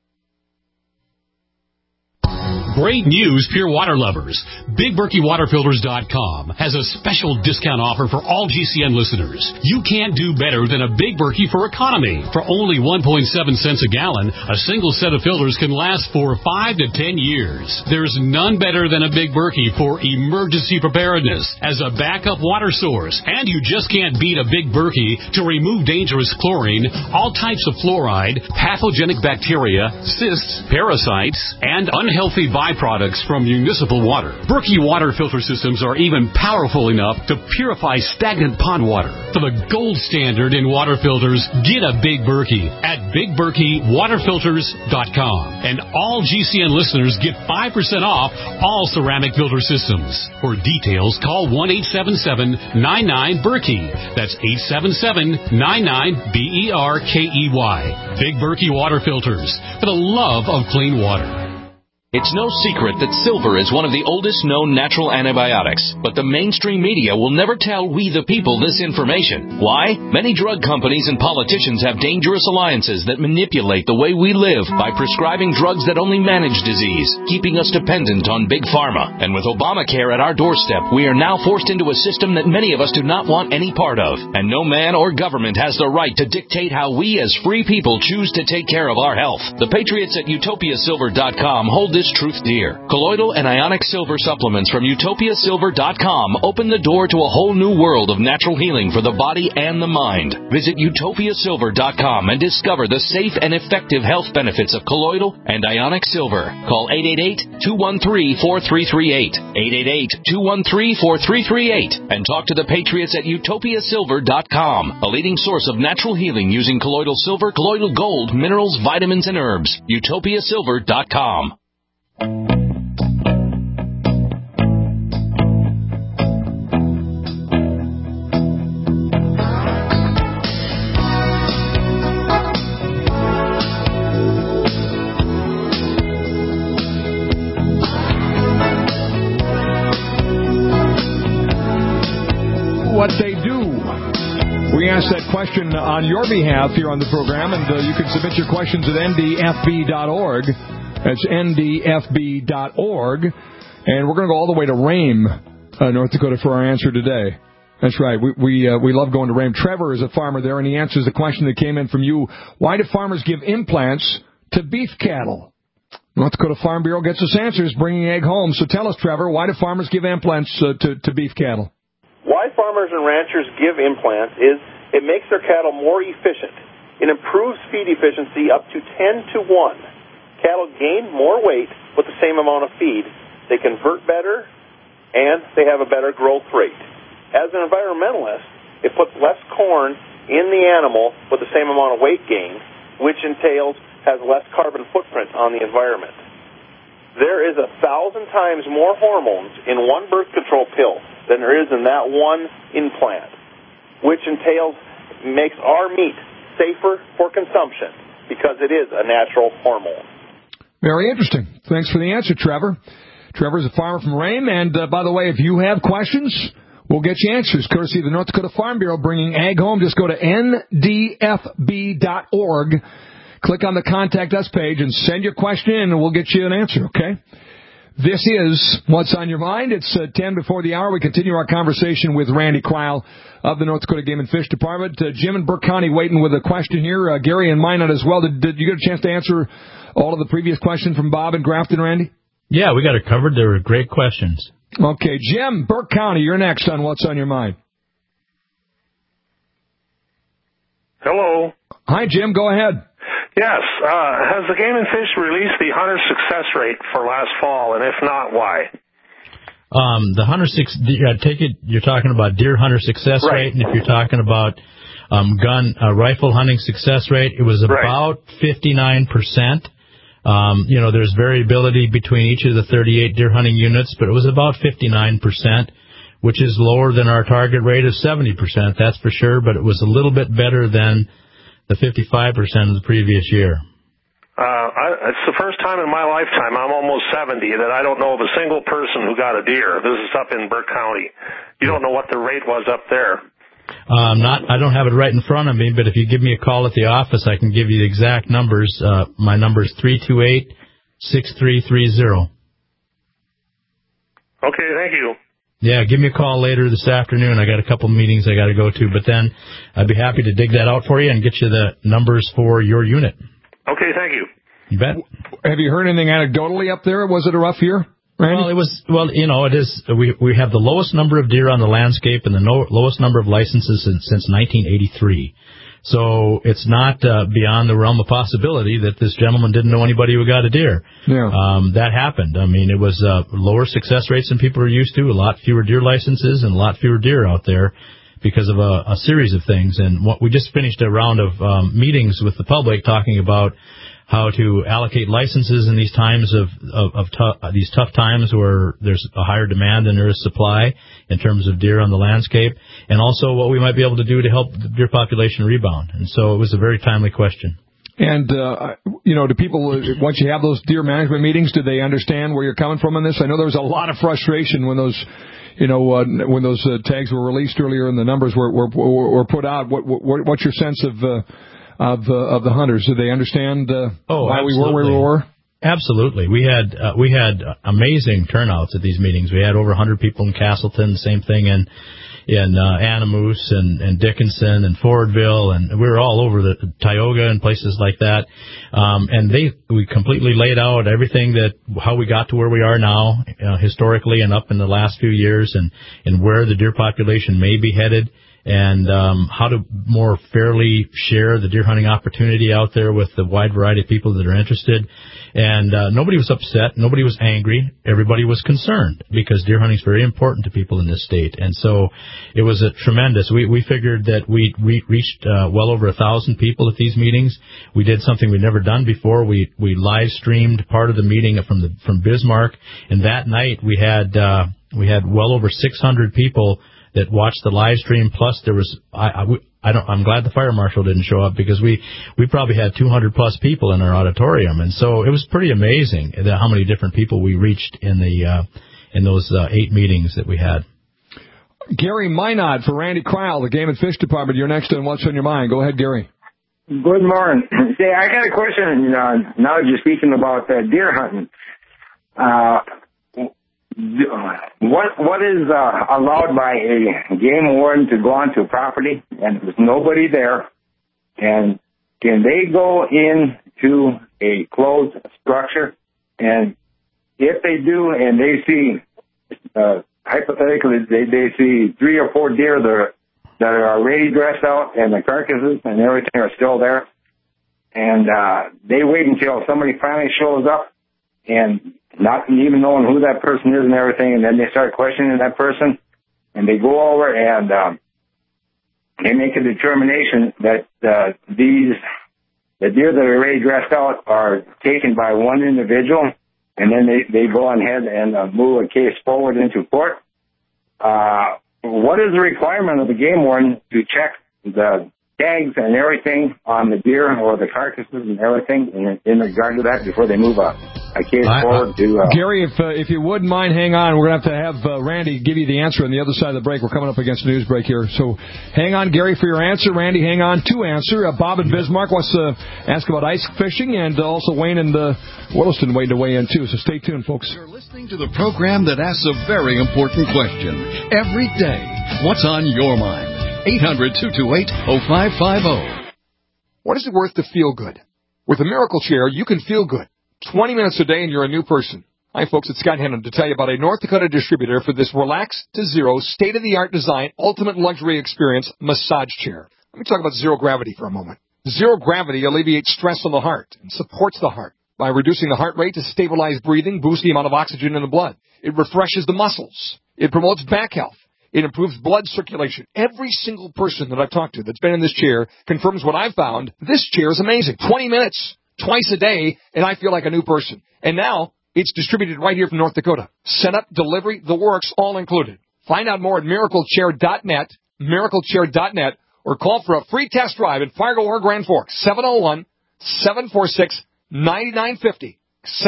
Great news, pure water lovers. BigBerkeyWaterFilters.com has a special discount offer for all GCN listeners. You can't do better than a Big Berkey for economy. For only 1.7 cents a gallon, a single set of filters can last for 5 to 10 years. There's none better than a Big Berkey for emergency preparedness as a backup water source. And you just can't beat a Big Berkey to remove dangerous chlorine, all types of fluoride, pathogenic bacteria, cysts, parasites, and unhealthy byproducts from municipal water. Berkey water filter systems are even powerful enough to purify stagnant pond water. For the gold standard in water filters, get a Big Berkey at BigBerkeyWaterFilters.com. And all GCN listeners get 5% off all ceramic filter systems. For details, call 1-877-99-BERKEY. That's 877-99-BERKEY. Big Berkey Water Filters, for the love of clean water. It's no secret that silver is one of the oldest known natural antibiotics, but the mainstream media will never tell we the people this information. Why? Many drug companies and politicians have dangerous alliances that manipulate the way we live by prescribing drugs that only manage disease, keeping us dependent on Big Pharma. And with Obamacare at our doorstep, we are now forced into a system that many of us do not want any part of. And no man or government has the right to dictate how we as free people choose to take care of our health. The patriots at UtopiaSilver.com hold this truth dear. Colloidal and ionic silver supplements from UtopiaSilver.com open the door to a whole new world of natural healing for the body and the mind. Visit UtopiaSilver.com and discover the safe and effective health benefits of colloidal and ionic silver. Call 888-213-4338. 888-213-4338. And talk to the patriots at UtopiaSilver.com, a leading source of natural healing using colloidal silver, colloidal gold, minerals, vitamins, and herbs. UtopiaSilver.com. What they do. We asked that question on your behalf here on the program, and you can submit your questions at ndfb.org. That's ndfb.org. And we're going to go all the way to Rame, North Dakota, for our answer today. That's right. We love going to Rame. Trevor is a farmer there, and he answers the question that came in from you. Why do farmers give implants to beef cattle? North Dakota Farm Bureau gets us answers, bringing egg home. So tell us, Trevor, why do farmers give implants to beef cattle? Why farmers and ranchers give implants is it makes their cattle more efficient. It improves feed efficiency up to 10 to 1. Cattle gain more weight with the same amount of feed. They convert better, and they have a better growth rate. As an environmentalist, it puts less corn in the animal with the same amount of weight gain, which has less carbon footprint on the environment. There is 1,000 times more hormones in one birth control pill than there is in that one implant, which makes our meat safer for consumption because it is a natural hormone. Very interesting. Thanks for the answer, Trevor. Trevor's a farmer from Rame, and by the way, if you have questions, we'll get you answers, courtesy of the North Dakota Farm Bureau, bringing ag home. Just go to ndfb.org, click on the Contact Us page, and send your question in, and we'll get you an answer, okay? This is What's on Your Mind. It's 10 before the hour. We continue our conversation with Randy Cryle of the North Dakota Game and Fish Department. Jim in Burke County waiting with a question here. Gary and Minot as well. Did you get a chance to answer all of the previous questions from Bob and Grafton, Randy? Yeah, we got it covered. They were great questions. Okay, Jim, Burke County, you're next on What's on Your Mind. Hello. Hi, Jim. Go ahead. Yes. Has the Game and Fish released the hunter success rate for last fall, and if not, why? The hunter I take it you're talking about deer hunter success rate, and if you're talking about rifle hunting success rate, it was about 59%. There's variability between each of the 38 deer hunting units, but it was about 59%, which is lower than our target rate of 70%, that's for sure, but it was a little bit better than the 55% of the previous year. It's the first time in my lifetime, I'm almost 70, that I don't know of a single person who got a deer. This is up in Burke County. You don't know what the rate was up there. I don't have it right in front of me, but if you give me a call at the office, I can give you the exact numbers. My number is 328-6330. Okay, thank you. Yeah, give me a call later this afternoon. I got a couple meetings I got to go to, but then I'd be happy to dig that out for you and get you the numbers for your unit. Okay, thank you. You bet. Have you heard anything anecdotally up there? Was it a rough year, Randy? Well, it is. We have the lowest number of deer on the landscape and the lowest number of licenses since 1983. So it's not beyond the realm of possibility that this gentleman didn't know anybody who got a deer. Yeah. That happened. I mean, it was lower success rates than people are used to, a lot fewer deer licenses, and a lot fewer deer out there because of a series of things. And we just finished a round of meetings with the public talking about how to allocate licenses in these times of these tough times where there's a higher demand than there is supply in terms of deer on the landscape, and also what we might be able to do to help the deer population rebound. And so it was a very timely question. And, do people, once you have those deer management meetings, do they understand where you're coming from on this? I know there was a lot of frustration when those tags were released earlier and the numbers were put out. What's your sense of the hunters? Do they understand why we were where we were? Absolutely. We had amazing turnouts at these meetings. We had over 100 people in Castleton, the same thing in Anamoose and Dickinson and Fordville, and we were all over the Tioga and places like that. And we completely laid out everything how we got to where we are now, historically and up in the last few years, and where the deer population may be headed, and how to more fairly share the deer hunting opportunity out there with the wide variety of people that are interested. And nobody was upset. Nobody was angry. Everybody was concerned because deer hunting is very important to people in this state. And so it was a tremendous. We figured that we reached well over 1,000 people at these meetings. We did something we'd never done before. We live streamed part of the meeting from Bismarck, and that night we had well over 600 people that watched the live stream. Plus, there was I'm glad the fire marshal didn't show up because we probably had 200 plus people in our auditorium, and so it was pretty amazing how many different people we reached in those 8 meetings that we had. Gary Minot for Randy Cryle, the Game and Fish Department. You're next on What's on Your Mind. Go ahead, Gary. Good morning. Say, I got a question. Now that you're speaking about deer hunting. What is allowed by a game warden to go onto a property and there's nobody there, and can they go into a closed structure? And if they do, and they see, hypothetically, they see 3 or 4 deer that are already dressed out and the carcasses and everything are still there, and they wait until somebody finally shows up and not even knowing who that person is and everything, and then they start questioning that person, and they go over and they make a determination that the deer that are already dressed out are taken by one individual, and then they go on ahead and move a case forward into court. What is the requirement of the game warden to check the tags and everything on the deer or the carcasses and everything in regard to that before they move up? I came forward to... Gary, if you wouldn't mind, hang on. We're going to have Randy give you the answer on the other side of the break. We're coming up against a news break here. So hang on, Gary, for your answer. Randy, hang on to answer. Bob in Bismarck wants to ask about ice fishing, and also Wayne in Williston waiting to weigh in, too. So stay tuned, folks. You're listening to the program that asks a very important question every day. What's on your mind? 800-228-0550. What is it worth to feel good? With a Miracle Chair, you can feel good. 20 minutes a day and you're a new person. Hi, folks. It's Scott Hennon to tell you about a North Dakota distributor for this relaxed to zero, state-of-the-art design, ultimate luxury experience massage chair. Let me talk about zero gravity for a moment. Zero gravity alleviates stress on the heart and supports the heart by reducing the heart rate to stabilize breathing, boost the amount of oxygen in the blood. It refreshes the muscles. It promotes back health. It improves blood circulation. Every single person that I've talked to that's been in this chair confirms what I've found. This chair is amazing. 20 minutes, twice a day, and I feel like a new person. And now it's distributed right here from North Dakota. Setup, delivery, the works, all included. Find out more at miraclechair.net, miraclechair.net, or call for a free test drive in Fargo or Grand Forks, 701-746-9950.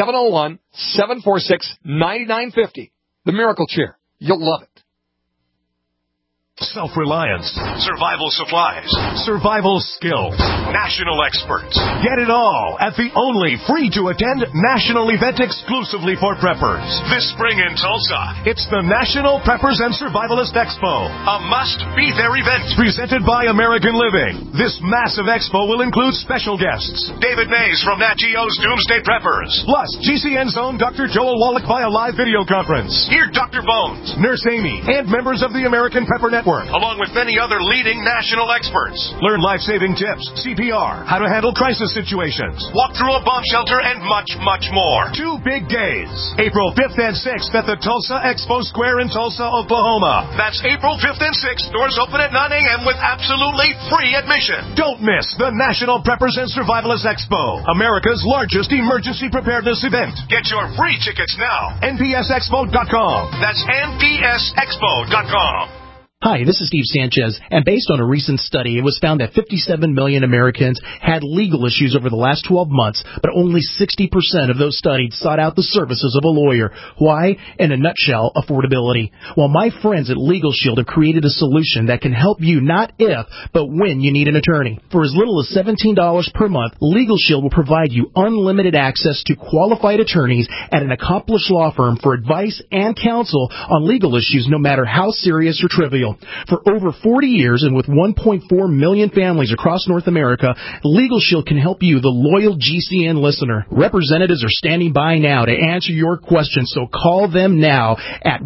701-746-9950. The Miracle Chair. You'll love it. Self-reliance, survival supplies, survival skills, national experts. Get it all at the only free-to-attend national event exclusively for preppers. This spring in Tulsa, it's the National Preppers and Survivalist Expo, a must-be-there event presented by American Living. This massive expo will include special guests, David Mays from Nat Geo's Doomsday Preppers, plus GCN's own Dr. Joel Wallach via live video conference. Hear Dr. Bones, Nurse Amy, and members of the American Prepper Network, along with many other leading national experts. Learn life-saving tips, CPR, how to handle crisis situations, walk through a bomb shelter, and much, much more. 2 big days, April 5th and 6th at the Tulsa Expo Square in Tulsa, Oklahoma. That's April 5th and 6th. Doors open at 9 a.m. with absolutely free admission. Don't miss the National Preppers and Survivalists Expo, America's largest emergency preparedness event. Get your free tickets now. NPSExpo.com. That's NPSExpo.com. Hi, this is Steve Sanchez, and based on a recent study, it was found that 57 million Americans had legal issues over the last 12 months, but only 60% of those studied sought out the services of a lawyer. Why? In a nutshell, affordability. Well, my friends at Legal Shield have created a solution that can help you not if, but when you need an attorney. For as little as $17 per month, Legal Shield will provide you unlimited access to qualified attorneys at an accomplished law firm for advice and counsel on legal issues, no matter how serious or trivial. For over 40 years and with 1.4 million families across North America, Legal Shield can help you, the loyal GCN listener. Representatives are standing by now to answer your questions, so call them now at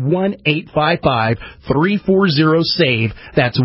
1-855-340-SAVE. That's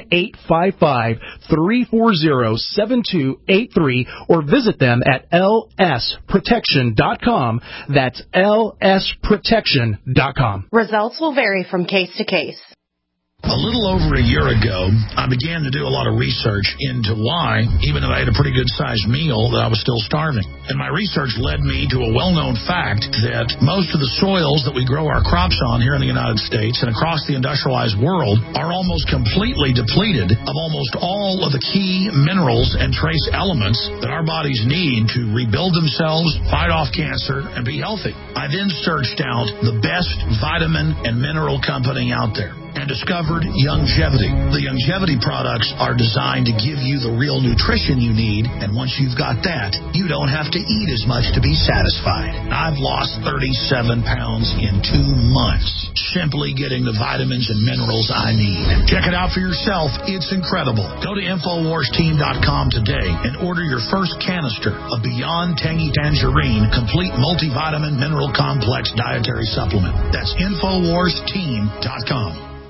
1-855-340-7283, or visit them at lsprotection.com. That's lsprotection.com. Results will vary from case to case. A little over a year ago, I began to do a lot of research into why, even though I had a pretty good-sized meal, that I was still starving. And my research led me to a well-known fact that most of the soils that we grow our crops on here in the United States and across the industrialized world are almost completely depleted of almost all of the key minerals and trace elements that our bodies need to rebuild themselves, fight off cancer, and be healthy. I then searched out the best vitamin and mineral company out there and discovered Youngevity. The Youngevity products are designed to give you the real nutrition you need, and once you've got that, you don't have to eat as much to be satisfied. I've lost 37 pounds in 2 months, simply getting the vitamins and minerals I need. Check it out for yourself. It's incredible. Go to InfoWarsTeam.com today and order your first canister of Beyond Tangy Tangerine Complete Multivitamin Mineral Complex Dietary Supplement. That's InfoWarsTeam.com.